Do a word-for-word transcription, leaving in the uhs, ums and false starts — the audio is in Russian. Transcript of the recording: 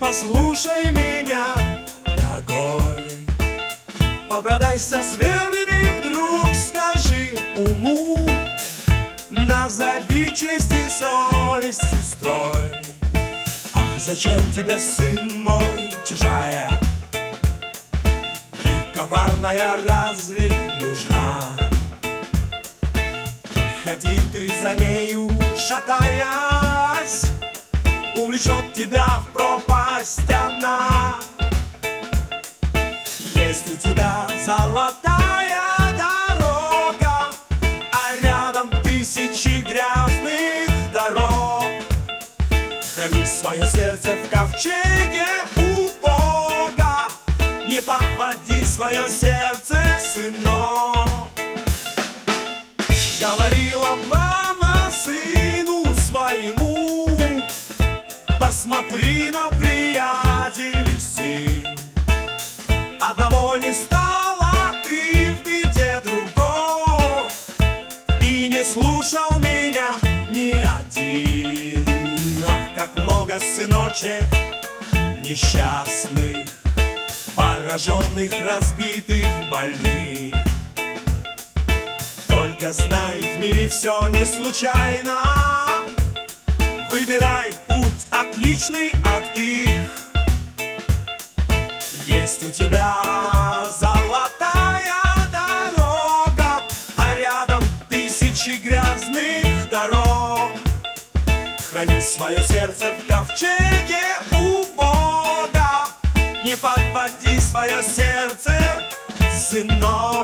послушай меня, дорогой. Побратайся с верными, вдруг скажи уму, назови честь и совесть сестрой. Ах, зачем тебе, сын мой, чужая и коварная разве нужна? Ходи ты за нею, шатаясь, увлечет тебя в пропасть она. Есть у тебя золотая дорога, а рядом тысячи грязных дорог. Храни свое сердце в ковчеге у Бога, не подводи свое сердце, сынок. Говорила мама сыну своему: посмотри на приятелей сын. Одного не стало, ты в беде другого, и не слушал меня ни один. Ах, как много сыночек несчастных, пораженных, разбитых, больных. Только знай, в мире все не случайно. Выбирай путь отличный от их. Есть у тебя золотая дорога, а рядом тысячи грязных дорог. Храни свое сердце в ковчеге у Бога, не подводи свое сердце, сынок.